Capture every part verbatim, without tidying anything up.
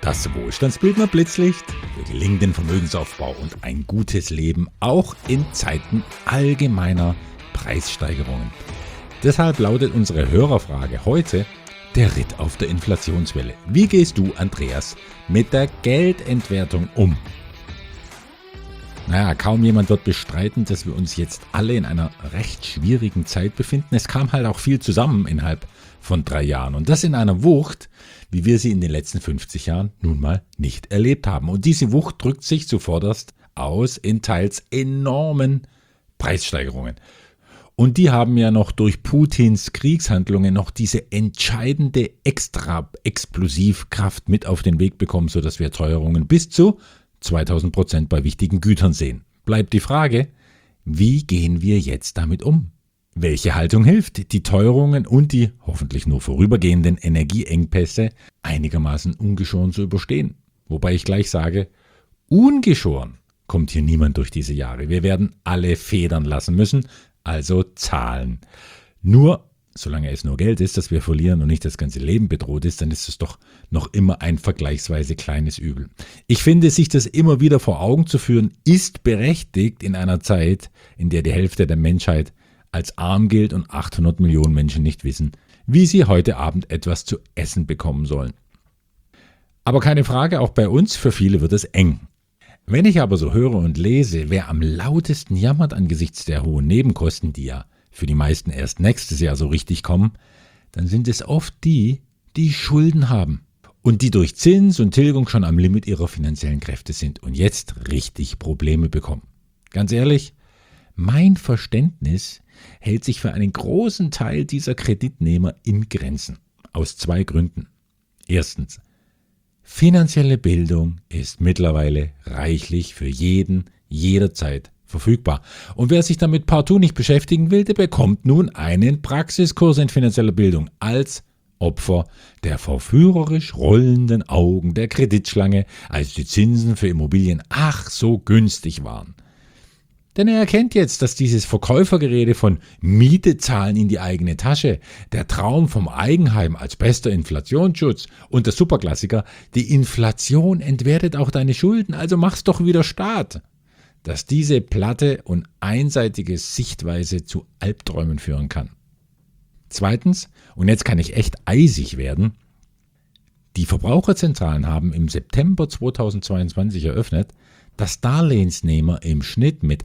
Das Wohlstandsbildner Blitzlicht für gelingenden Vermögensaufbau und ein gutes Leben auch in Zeiten allgemeiner Preissteigerungen. Deshalb lautet unsere Hörerfrage heute: Der Ritt auf der Inflationswelle. Wie gehst du, Andreas, mit der Geldentwertung um? Naja, kaum jemand wird bestreiten, dass wir uns jetzt alle in einer recht schwierigen Zeit befinden. Es kam halt auch viel zusammen innerhalb von drei Jahren. Und das in einer Wucht, wie wir sie in den letzten fünfzig Jahren nun mal nicht erlebt haben. Und diese Wucht drückt sich zuvorderst aus in teils enormen Preissteigerungen. Und die haben ja noch durch Putins Kriegshandlungen noch diese entscheidende Extra-Explosivkraft mit auf den Weg bekommen, sodass wir Teuerungen bis zu zweitausend Prozent bei wichtigen Gütern sehen. Bleibt die Frage, wie gehen wir jetzt damit um? Welche Haltung hilft, die Teuerungen und die hoffentlich nur vorübergehenden Energieengpässe einigermaßen ungeschoren zu überstehen? Wobei ich gleich sage, ungeschoren kommt hier niemand durch diese Jahre. Wir werden alle federn lassen müssen, also zahlen. Nur, solange es nur Geld ist, das wir verlieren und nicht das ganze Leben bedroht ist, dann ist es doch noch immer ein vergleichsweise kleines Übel. Ich finde, sich das immer wieder vor Augen zu führen, ist berechtigt in einer Zeit, in der die Hälfte der Menschheit als arm gilt und achthundert Millionen Menschen nicht wissen, wie sie heute Abend etwas zu essen bekommen sollen. Aber keine Frage, auch bei uns, für viele wird es eng. Wenn ich aber so höre und lese, wer am lautesten jammert angesichts der hohen Nebenkosten, die ja für die meisten erst nächstes Jahr so richtig kommen, dann sind es oft die, die Schulden haben und die durch Zins und Tilgung schon am Limit ihrer finanziellen Kräfte sind und jetzt richtig Probleme bekommen. Ganz ehrlich, mein Verständnis hält sich für einen großen Teil dieser Kreditnehmer in Grenzen. Aus zwei Gründen. Erstens, finanzielle Bildung ist mittlerweile reichlich für jeden, jederzeit verfügbar. Und wer sich damit partout nicht beschäftigen will, der bekommt nun einen Praxiskurs in finanzieller Bildung als Opfer der verführerisch rollenden Augen der Kreditschlange, als die Zinsen für Immobilien ach so günstig waren. Denn er erkennt jetzt, dass dieses Verkäufergerede von Miete zahlen in die eigene Tasche, der Traum vom Eigenheim als bester Inflationsschutz und der Superklassiker, die Inflation entwertet auch deine Schulden, also mach's doch wieder Staat, dass diese platte und einseitige Sichtweise zu Albträumen führen kann. Zweitens, und jetzt kann ich echt eisig werden, die Verbraucherzentralen haben im September zweitausendzweiundzwanzig eröffnet, dass Darlehensnehmer im Schnitt mit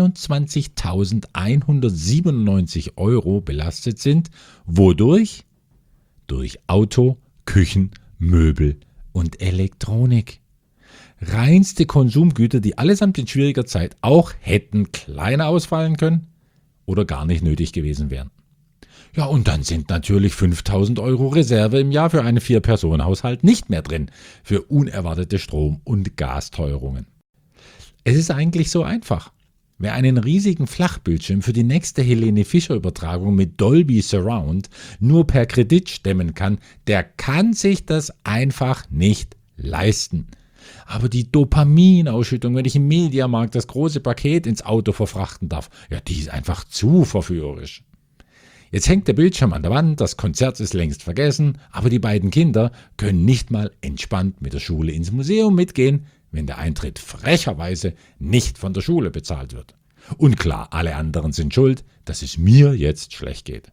einundzwanzigtausendeinhundertsiebenundneunzig Euro belastet sind, wodurch? Durch Auto, Küchen, Möbel und Elektronik. Reinste Konsumgüter, die allesamt in schwieriger Zeit auch hätten kleiner ausfallen können oder gar nicht nötig gewesen wären. Ja, und dann sind natürlich fünftausend Euro Reserve im Jahr für einen Vier-Personen-Haushalt nicht mehr drin für unerwartete Strom- und Gasteuerungen. Es ist eigentlich so einfach. Wer einen riesigen Flachbildschirm für die nächste Helene Fischer-Übertragung mit Dolby Surround nur per Kredit stemmen kann, der kann sich das einfach nicht leisten. Aber die Dopaminausschüttung, wenn ich im Mediamarkt das große Paket ins Auto verfrachten darf, ja, die ist einfach zu verführerisch. Jetzt hängt der Bildschirm an der Wand, das Konzert ist längst vergessen, aber die beiden Kinder können nicht mal entspannt mit der Schule ins Museum mitgehen, wenn der Eintritt frecherweise nicht von der Schule bezahlt wird. Und klar, alle anderen sind schuld, dass es mir jetzt schlecht geht.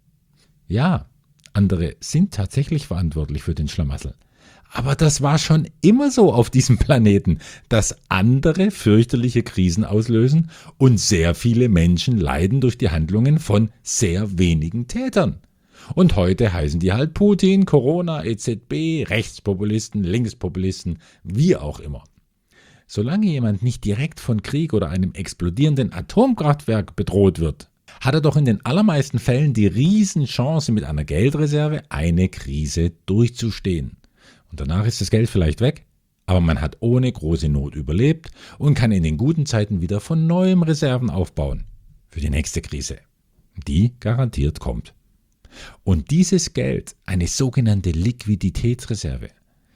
Ja, andere sind tatsächlich verantwortlich für den Schlamassel. Aber das war schon immer so auf diesem Planeten, dass andere fürchterliche Krisen auslösen und sehr viele Menschen leiden durch die Handlungen von sehr wenigen Tätern. Und heute heißen die halt Putin, Corona, E Z B, Rechtspopulisten, Linkspopulisten, wie auch immer. Solange jemand nicht direkt von Krieg oder einem explodierenden Atomkraftwerk bedroht wird, hat er doch in den allermeisten Fällen die Riesenchance, mit einer Geldreserve eine Krise durchzustehen. Und danach ist das Geld vielleicht weg, aber man hat ohne große Not überlebt und kann in den guten Zeiten wieder von neuem Reserven aufbauen für die nächste Krise, die garantiert kommt. Und dieses Geld, eine sogenannte Liquiditätsreserve,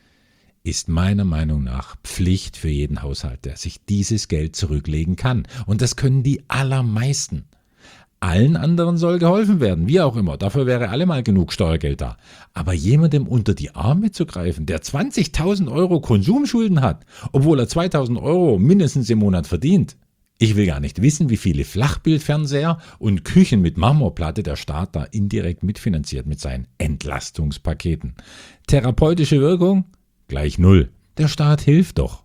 ist meiner Meinung nach Pflicht für jeden Haushalt, der sich dieses Geld zurücklegen kann. Und das können die allermeisten. Allen anderen soll geholfen werden, wie auch immer. Dafür wäre allemal genug Steuergeld da. Aber jemandem unter die Arme zu greifen, der zwanzigtausend Euro Konsumschulden hat, obwohl er zweitausend Euro mindestens im Monat verdient. Ich will gar nicht wissen, wie viele Flachbildfernseher und Küchen mit Marmorplatte der Staat da indirekt mitfinanziert mit seinen Entlastungspaketen. Therapeutische Wirkung? Gleich null. Der Staat hilft doch.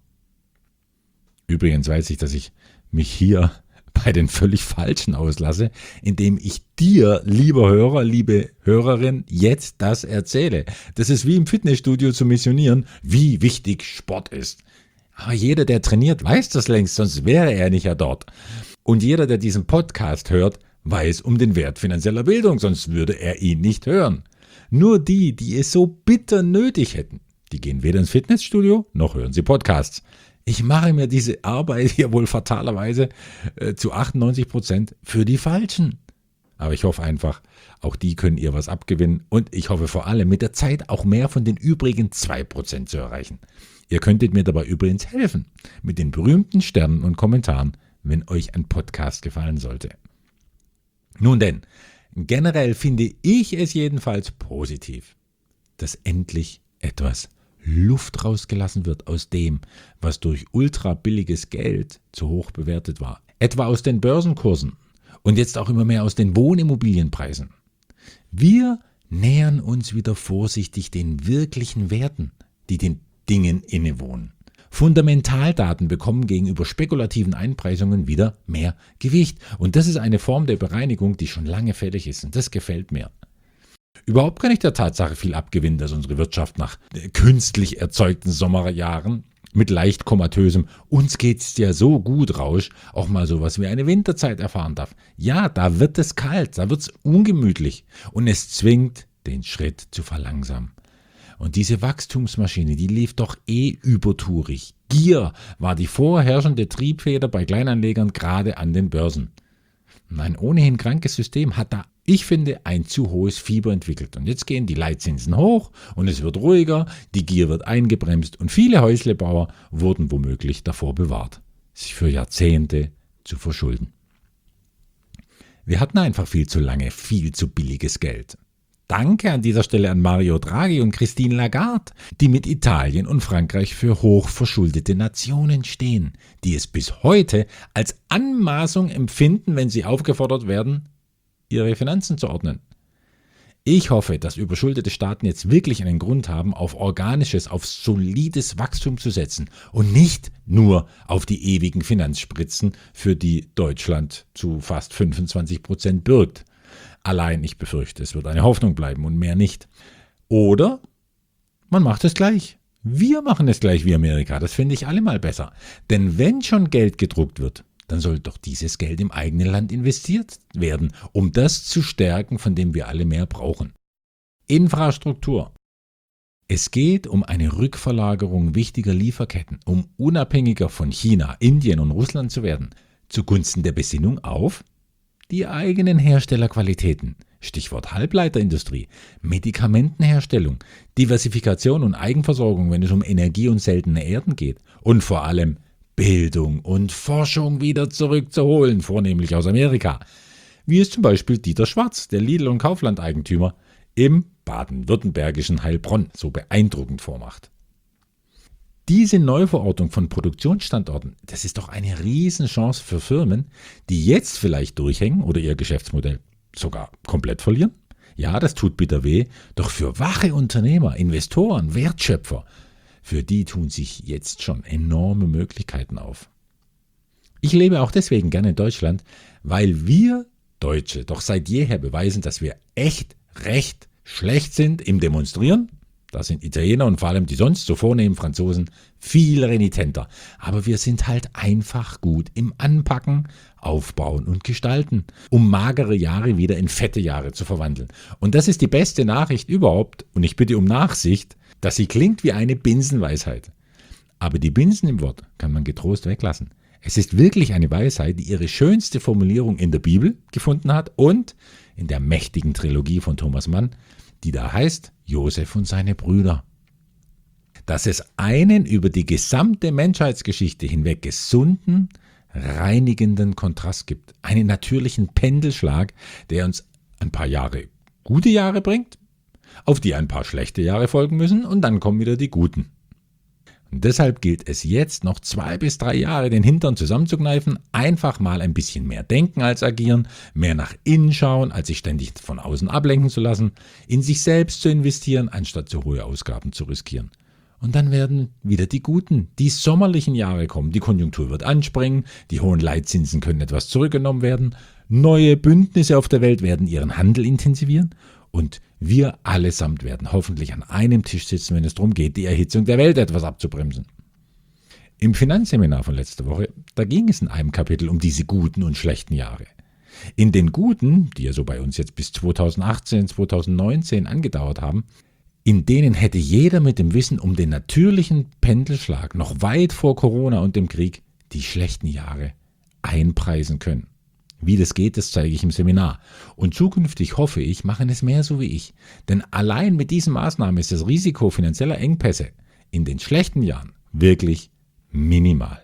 Übrigens weiß ich, dass ich mich hier bei den völlig Falschen auslasse, indem ich dir, lieber Hörer, liebe Hörerin, jetzt das erzähle. Das ist wie im Fitnessstudio zu missionieren, wie wichtig Sport ist. Aber jeder, der trainiert, weiß das längst, sonst wäre er nicht ja dort. Und jeder, der diesen Podcast hört, weiß um den Wert finanzieller Bildung, sonst würde er ihn nicht hören. Nur die, die es so bitter nötig hätten, die gehen weder ins Fitnessstudio, noch hören sie Podcasts. Ich mache mir diese Arbeit hier wohl fatalerweise äh, zu achtundneunzig Prozent für die Falschen. Aber ich hoffe einfach, auch die können ihr was abgewinnen und ich hoffe vor allem mit der Zeit auch mehr von den übrigen zwei Prozent zu erreichen. Ihr könntet mir dabei übrigens helfen, mit den berühmten Sternen und Kommentaren, wenn euch ein Podcast gefallen sollte. Nun denn, generell finde ich es jedenfalls positiv, dass endlich etwas Luft rausgelassen wird aus dem, was durch ultra billiges Geld zu hoch bewertet war. Etwa aus den Börsenkursen und jetzt auch immer mehr aus den Wohnimmobilienpreisen. Wir nähern uns wieder vorsichtig den wirklichen Werten, die den Dingen innewohnen. Fundamentaldaten bekommen gegenüber spekulativen Einpreisungen wieder mehr Gewicht. Und das ist eine Form der Bereinigung, die schon lange fällig ist. Und das gefällt mir. Überhaupt kann ich der Tatsache viel abgewinnen, dass unsere Wirtschaft nach künstlich erzeugten Sommerjahren mit leicht komatösem "uns geht's ja so gut" Rausch auch mal sowas wie eine Winterzeit erfahren darf. Ja, da wird es kalt, da wird's ungemütlich und es zwingt, den Schritt zu verlangsamen. Und diese Wachstumsmaschine, die lief doch eh übertourig. Gier war die vorherrschende Triebfeder bei Kleinanlegern gerade an den Börsen. Und ein ohnehin krankes System hat da, ich finde, ein zu hohes Fieber entwickelt. Und jetzt gehen die Leitzinsen hoch und es wird ruhiger, die Gier wird eingebremst und viele Häuslebauer wurden womöglich davor bewahrt, sich für Jahrzehnte zu verschulden. Wir hatten einfach viel zu lange viel zu billiges Geld. Danke an dieser Stelle an Mario Draghi und Christine Lagarde, die mit Italien und Frankreich für hochverschuldete Nationen stehen, die es bis heute als Anmaßung empfinden, wenn sie aufgefordert werden, ihre Finanzen zu ordnen. Ich hoffe, dass überschuldete Staaten jetzt wirklich einen Grund haben, auf organisches, auf solides Wachstum zu setzen und nicht nur auf die ewigen Finanzspritzen, für die Deutschland zu fast fünfundzwanzig Prozent bürgt. Allein, ich befürchte, es wird eine Hoffnung bleiben und mehr nicht. Oder man macht es gleich. Wir machen es gleich wie Amerika. Das finde ich allemal besser. Denn wenn schon Geld gedruckt wird, dann soll doch dieses Geld im eigenen Land investiert werden, um das zu stärken, von dem wir alle mehr brauchen. Infrastruktur. Es geht um eine Rückverlagerung wichtiger Lieferketten, um unabhängiger von China, Indien und Russland zu werden, zugunsten der Besinnung auf die eigenen Herstellerqualitäten, Stichwort Halbleiterindustrie, Medikamentenherstellung, Diversifikation und Eigenversorgung, wenn es um Energie und seltene Erden geht und vor allem Bildung und Forschung wieder zurückzuholen, vornehmlich aus Amerika, wie es zum Beispiel Dieter Schwarz, der Lidl- und Kaufland-Eigentümer, im baden-württembergischen Heilbronn so beeindruckend vormacht. Diese Neuverortung von Produktionsstandorten, das ist doch eine Riesenchance für Firmen, die jetzt vielleicht durchhängen oder ihr Geschäftsmodell sogar komplett verlieren. Ja, das tut bitter weh, doch für wache Unternehmer, Investoren, Wertschöpfer, für die tun sich jetzt schon enorme Möglichkeiten auf. Ich lebe auch deswegen gerne in Deutschland, weil wir Deutsche doch seit jeher beweisen, dass wir echt recht schlecht sind im Demonstrieren. Da sind Italiener und vor allem die sonst so vornehmen Franzosen viel renitenter. Aber wir sind halt einfach gut im Anpacken, Aufbauen und Gestalten, um magere Jahre wieder in fette Jahre zu verwandeln. Und das ist die beste Nachricht überhaupt, und ich bitte um Nachsicht, dass sie klingt wie eine Binsenweisheit. Aber die Binsen im Wort kann man getrost weglassen. Es ist wirklich eine Weisheit, die ihre schönste Formulierung in der Bibel gefunden hat und in der mächtigen Trilogie von Thomas Mann, die da heißt Josef und seine Brüder. Dass es einen über die gesamte Menschheitsgeschichte hinweg gesunden, reinigenden Kontrast gibt, einen natürlichen Pendelschlag, der uns ein paar Jahre gute Jahre bringt, auf die ein paar schlechte Jahre folgen müssen und dann kommen wieder die guten. Und deshalb gilt es jetzt noch zwei bis drei Jahre den Hintern zusammenzukneifen, einfach mal ein bisschen mehr denken als agieren, mehr nach innen schauen, als sich ständig von außen ablenken zu lassen, in sich selbst zu investieren, anstatt zu hohe Ausgaben zu riskieren. Und dann werden wieder die guten, die sommerlichen Jahre kommen. Die Konjunktur wird anspringen, die hohen Leitzinsen können etwas zurückgenommen werden, neue Bündnisse auf der Welt werden ihren Handel intensivieren und wir allesamt werden hoffentlich an einem Tisch sitzen, wenn es darum geht, die Erhitzung der Welt etwas abzubremsen. Im Finanzseminar von letzter Woche, da ging es in einem Kapitel um diese guten und schlechten Jahre. In den guten, die ja so bei uns jetzt bis zweitausendachtzehn, zweitausendneunzehn angedauert haben, in denen hätte jeder mit dem Wissen um den natürlichen Pendelschlag noch weit vor Corona und dem Krieg die schlechten Jahre einpreisen können. Wie das geht, das zeige ich im Seminar. Und zukünftig hoffe ich, machen es mehr so wie ich. Denn allein mit diesen Maßnahmen ist das Risiko finanzieller Engpässe in den schlechten Jahren wirklich minimal.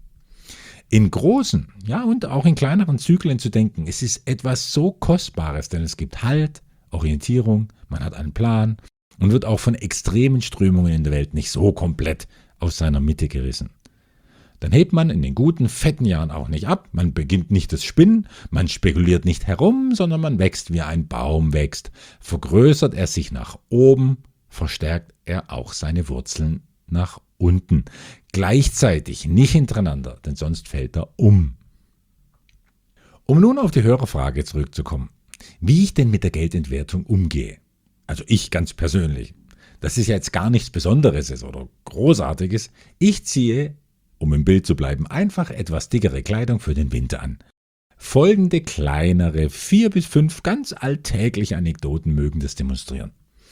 In großen, ja und auch in kleineren Zyklen zu denken, es ist etwas so Kostbares, denn es gibt Halt, Orientierung, man hat einen Plan und wird auch von extremen Strömungen in der Welt nicht so komplett aus seiner Mitte gerissen. Dann hebt man in den guten, fetten Jahren auch nicht ab, man beginnt nicht das Spinnen, man spekuliert nicht herum, sondern man wächst wie ein Baum wächst. Vergrößert er sich nach oben, verstärkt er auch seine Wurzeln nach unten. Gleichzeitig, nicht hintereinander, denn sonst fällt er um. Um nun auf die Hörerfrage zurückzukommen, wie ich denn mit der Geldentwertung umgehe. Also ich ganz persönlich. Das ist ja jetzt gar nichts Besonderes oder Großartiges. Ich ziehe, um im Bild zu bleiben, einfach etwas dickere Kleidung für den Winter an. Folgende kleinere, vier bis fünf ganz alltägliche Anekdoten mögen das demonstrieren.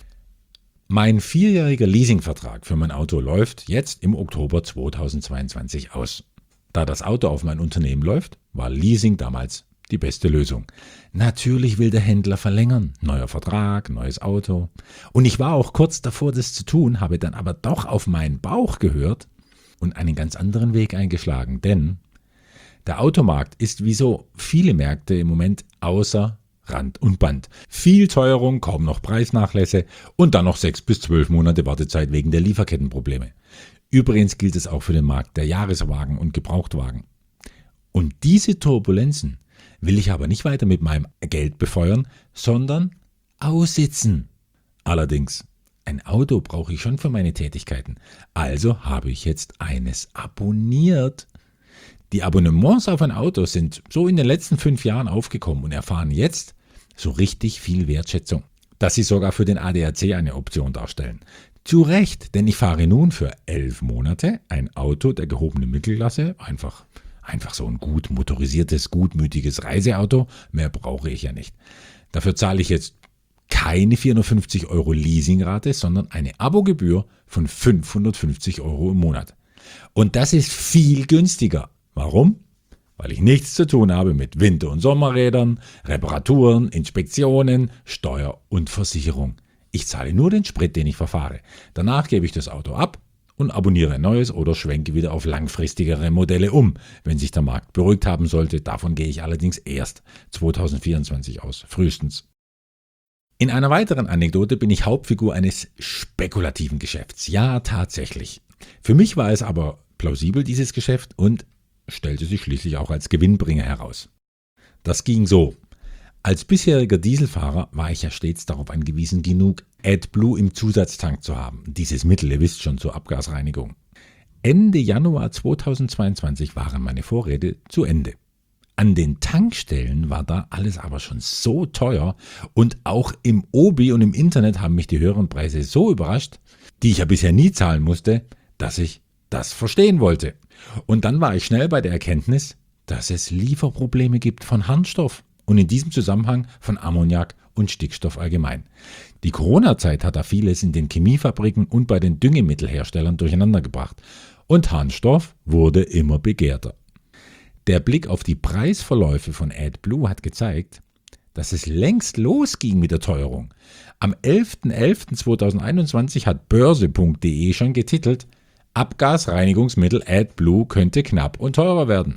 Mein vierjähriger Leasingvertrag für mein Auto läuft jetzt im Oktober zweitausendzweiundzwanzig aus. Da das Auto auf mein Unternehmen läuft, war Leasing damals die beste Lösung. Natürlich will der Händler verlängern. Neuer Vertrag, neues Auto. Und ich war auch kurz davor, das zu tun, habe dann aber doch auf meinen Bauch gehört und einen ganz anderen Weg eingeschlagen, denn der Automarkt ist wie so viele Märkte im Moment außer Rand und Band. Viel Teuerung, kaum noch Preisnachlässe und dann noch sechs bis zwölf Monate Wartezeit wegen der Lieferkettenprobleme. Übrigens gilt es auch für den Markt der Jahreswagen und Gebrauchtwagen. Und diese Turbulenzen will ich aber nicht weiter mit meinem Geld befeuern, sondern aussitzen. Allerdings, ein Auto brauche ich schon für meine Tätigkeiten. Also habe ich jetzt eines abonniert. Die Abonnements auf ein Auto sind so in den letzten fünf Jahren aufgekommen und erfahren jetzt so richtig viel Wertschätzung, dass sie sogar für den A D A C eine Option darstellen. Zu Recht, denn ich fahre nun für elf Monate ein Auto der gehobenen Mittelklasse, einfach, einfach so ein gut motorisiertes, gutmütiges Reiseauto, mehr brauche ich ja nicht. Dafür zahle ich jetzt keine vierhundertfünfzig Euro Leasingrate, sondern eine Abogebühr von fünfhundertfünfzig Euro im Monat. Und das ist viel günstiger. Warum? Weil ich nichts zu tun habe mit Winter- und Sommerrädern, Reparaturen, Inspektionen, Steuer und Versicherung. Ich zahle nur den Sprit, den ich verfahre. Danach gebe ich das Auto ab und abonniere ein neues oder schwenke wieder auf langfristigere Modelle um, wenn sich der Markt beruhigt haben sollte. Davon gehe ich allerdings erst zweitausendvierundzwanzig aus, frühestens. In einer weiteren Anekdote bin ich Hauptfigur eines spekulativen Geschäfts. Ja, tatsächlich. Für mich war es aber plausibel, dieses Geschäft, und stellte sich schließlich auch als Gewinnbringer heraus. Das ging so. Als bisheriger Dieselfahrer war ich ja stets darauf angewiesen, genug AdBlue im Zusatztank zu haben. Dieses Mittel, ihr wisst schon, zur Abgasreinigung. Ende Januar zweitausendzweiundzwanzig waren meine Vorräte zu Ende. An den Tankstellen war da alles aber schon so teuer und auch im Obi und im Internet haben mich die höheren Preise so überrascht, die ich ja bisher nie zahlen musste, dass ich das verstehen wollte. Und dann war ich schnell bei der Erkenntnis, dass es Lieferprobleme gibt von Harnstoff und in diesem Zusammenhang von Ammoniak und Stickstoff allgemein. Die Corona-Zeit hat da vieles in den Chemiefabriken und bei den Düngemittelherstellern durcheinander gebracht und Harnstoff wurde immer begehrter. Der Blick auf die Preisverläufe von AdBlue hat gezeigt, dass es längst losging mit der Teuerung. Am elfter elfter zweitausendeinundzwanzig hat börse punkt de schon getitelt, Abgasreinigungsmittel AdBlue könnte knapp und teurer werden.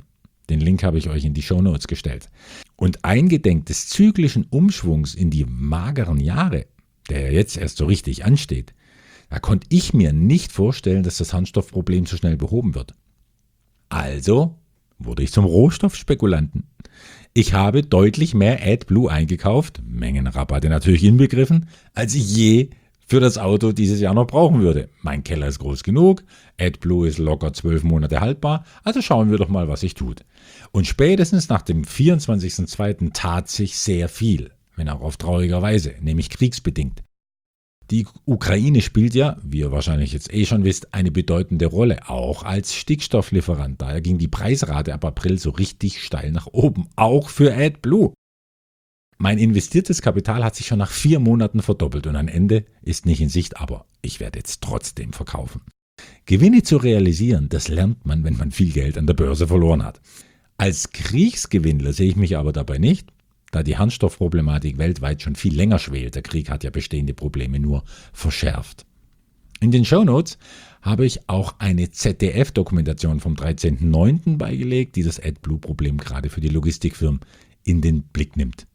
Den Link habe ich euch in die Shownotes gestellt. Und eingedenk des zyklischen Umschwungs in die mageren Jahre, der ja jetzt erst so richtig ansteht, da konnte ich mir nicht vorstellen, dass das Harnstoffproblem so schnell behoben wird. Also wurde ich zum Rohstoffspekulanten. Ich habe deutlich mehr AdBlue eingekauft, Mengenrabatte natürlich inbegriffen, als ich je für das Auto dieses Jahr noch brauchen würde. Mein Keller ist groß genug, AdBlue ist locker zwölf Monate haltbar, also schauen wir doch mal, was sich tut. Und spätestens nach dem vierundzwanzigsten zweiten tat sich sehr viel, wenn auch auf traurige Weise, nämlich kriegsbedingt. Die Ukraine spielt ja, wie ihr wahrscheinlich jetzt eh schon wisst, eine bedeutende Rolle, auch als Stickstofflieferant. Daher ging die Preisrate ab April so richtig steil nach oben, auch für AdBlue. Mein investiertes Kapital hat sich schon nach vier Monaten verdoppelt und ein Ende ist nicht in Sicht, aber ich werde jetzt trotzdem verkaufen. Gewinne zu realisieren, das lernt man, wenn man viel Geld an der Börse verloren hat. Als Kriegsgewinnler sehe ich mich aber dabei nicht, da die Harnstoffproblematik weltweit schon viel länger schwelt. Der Krieg hat ja bestehende Probleme nur verschärft. In den Shownotes habe ich auch eine Z D F-Dokumentation vom dreizehnten neunten beigelegt, die das AdBlue-Problem gerade für die Logistikfirmen in den Blick nimmt.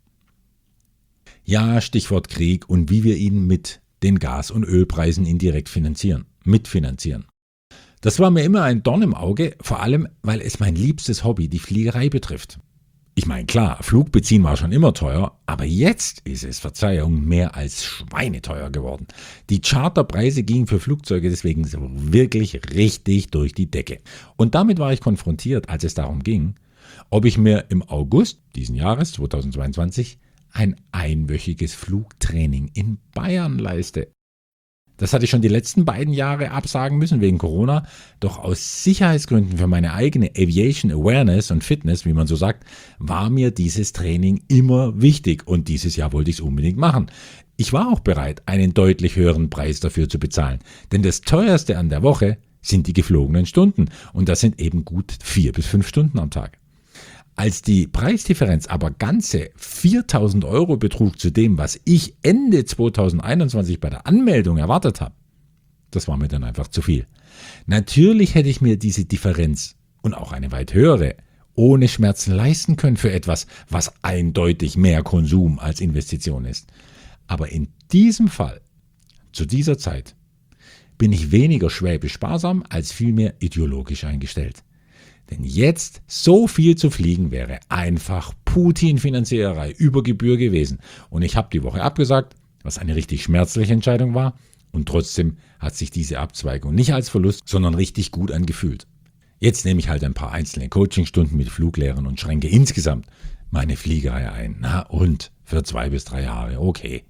Ja, Stichwort Krieg und wie wir ihn mit den Gas- und Ölpreisen indirekt finanzieren, mitfinanzieren. Das war mir immer ein Dorn im Auge, vor allem, weil es mein liebstes Hobby, die Fliegerei, betrifft. Ich meine, klar, Flug beziehen war schon immer teuer, aber jetzt ist es, Verzeihung, mehr als schweineteuer geworden. Die Charterpreise gingen für Flugzeuge deswegen so wirklich richtig durch die Decke. Und damit war ich konfrontiert, als es darum ging, ob ich mir im August diesen Jahres, zweitausendzweiundzwanzig, ein einwöchiges Flugtraining in Bayern leiste. Das hatte ich schon die letzten beiden Jahre absagen müssen wegen Corona, doch aus Sicherheitsgründen für meine eigene Aviation Awareness und Fitness, wie man so sagt, war mir dieses Training immer wichtig und dieses Jahr wollte ich es unbedingt machen. Ich war auch bereit, einen deutlich höheren Preis dafür zu bezahlen, denn das teuerste an der Woche sind die geflogenen Stunden und das sind eben gut vier bis fünf Stunden am Tag. Als die Preisdifferenz aber ganze viertausend Euro betrug zu dem, was ich Ende zweitausendeinundzwanzig bei der Anmeldung erwartet habe, das war mir dann einfach zu viel. Natürlich hätte ich mir diese Differenz und auch eine weit höhere ohne Schmerzen leisten können für etwas, was eindeutig mehr Konsum als Investition ist. Aber in diesem Fall, zu dieser Zeit, bin ich weniger schwäbisch sparsam als vielmehr ideologisch eingestellt. Denn jetzt so viel zu fliegen wäre einfach Putin-Finanziererei über Gebühr gewesen. Und ich habe die Woche abgesagt, was eine richtig schmerzliche Entscheidung war. Und trotzdem hat sich diese Abzweigung nicht als Verlust, sondern richtig gut angefühlt. Jetzt nehme ich halt ein paar einzelne Coachingstunden mit Fluglehrern und schränke insgesamt meine Fliegerei ein. Na und, für zwei bis drei Jahre, okay.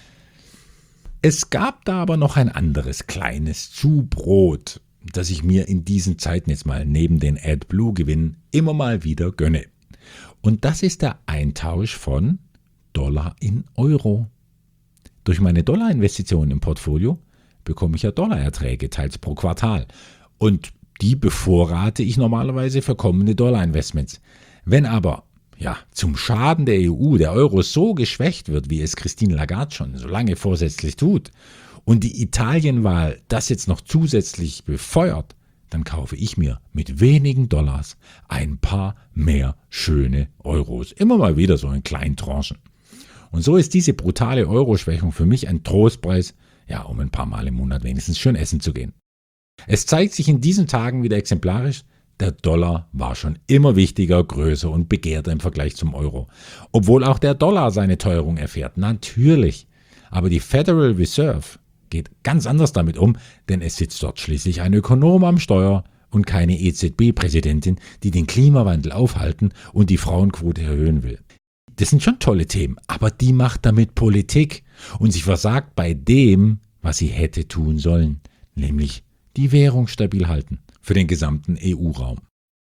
Es gab da aber noch ein anderes kleines Zubrot, das ich mir in diesen Zeiten jetzt mal neben den AdBlue-Gewinnen immer mal wieder gönne. Und das ist der Eintausch von Dollar in Euro. Durch meine Dollarinvestitionen im Portfolio bekomme ich ja Dollarerträge, teils pro Quartal. Und die bevorrate ich normalerweise für kommende Dollarinvestments. Wenn aber ja, zum Schaden der E U der Euro so geschwächt wird, wie es Christine Lagarde schon so lange vorsätzlich tut, und die Italienwahl das jetzt noch zusätzlich befeuert, dann kaufe ich mir mit wenigen Dollars ein paar mehr schöne Euros. Immer mal wieder so in kleinen Tranchen. Und so ist diese brutale Euroschwächung für mich ein Trostpreis, ja, um ein paar Mal im Monat wenigstens schön essen zu gehen. Es zeigt sich in diesen Tagen wieder exemplarisch, der Dollar war schon immer wichtiger, größer und begehrter im Vergleich zum Euro. Obwohl auch der Dollar seine Teuerung erfährt, natürlich. Aber die Federal Reserve geht ganz anders damit um, denn es sitzt dort schließlich ein Ökonom am Steuer und keine E Z B-Präsidentin, die den Klimawandel aufhalten und die Frauenquote erhöhen will. Das sind schon tolle Themen, aber die macht damit Politik und sie versagt bei dem, was sie hätte tun sollen, nämlich die Währung stabil halten für den gesamten E U-Raum.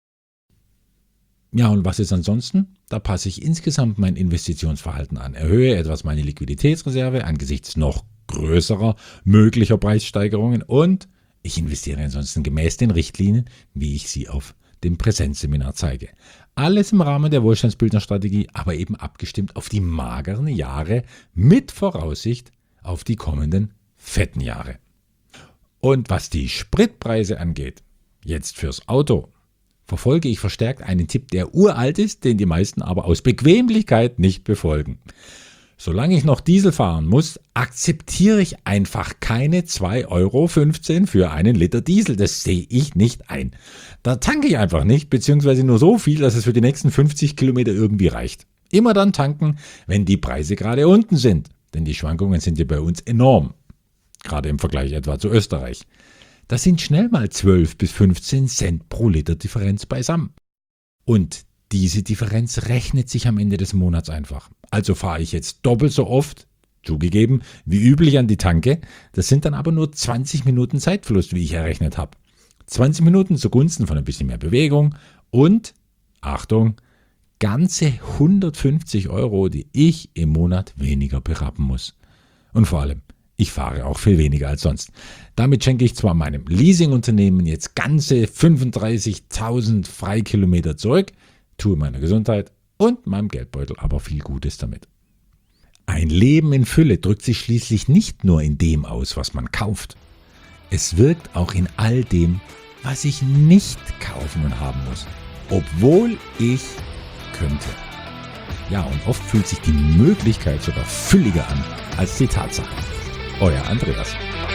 Ja, und was ist ansonsten? Da passe ich insgesamt mein Investitionsverhalten an, erhöhe etwas meine Liquiditätsreserve angesichts noch größerer möglicher Preissteigerungen und ich investiere ansonsten gemäß den Richtlinien, wie ich sie auf dem Präsenzseminar zeige. Alles im Rahmen der Wohlstandsbildnerstrategie, aber eben abgestimmt auf die mageren Jahre mit Voraussicht auf die kommenden fetten Jahre. Und was die Spritpreise angeht, jetzt fürs Auto, verfolge ich verstärkt einen Tipp, der uralt ist, den die meisten aber aus Bequemlichkeit nicht befolgen. Solange ich noch Diesel fahren muss, akzeptiere ich einfach keine zwei Euro fünfzehn für einen Liter Diesel. Das sehe ich nicht ein. Da tanke ich einfach nicht, beziehungsweise nur so viel, dass es für die nächsten fünfzig Kilometer irgendwie reicht. Immer dann tanken, wenn die Preise gerade unten sind. Denn die Schwankungen sind ja bei uns enorm. Gerade im Vergleich etwa zu Österreich. Das sind schnell mal zwölf bis fünfzehn Cent pro Liter Differenz beisammen. Und diese Differenz rechnet sich am Ende des Monats einfach. Also fahre ich jetzt doppelt so oft, zugegeben, wie üblich an die Tanke. Das sind dann aber nur zwanzig Minuten Zeitverlust, wie ich errechnet habe. zwanzig Minuten zugunsten von ein bisschen mehr Bewegung und, Achtung, ganze hundertfünfzig Euro, die ich im Monat weniger berappen muss. Und vor allem, ich fahre auch viel weniger als sonst. Damit schenke ich zwar meinem Leasingunternehmen jetzt ganze fünfunddreißigtausend Freikilometer zurück, tue meiner Gesundheit und meinem Geldbeutel aber viel Gutes damit. Ein Leben in Fülle drückt sich schließlich nicht nur in dem aus, was man kauft. Es wirkt auch in all dem, was ich nicht kaufen und haben muss, obwohl ich könnte. Ja, und oft fühlt sich die Möglichkeit sogar fülliger an als die Tatsache. Euer Andreas.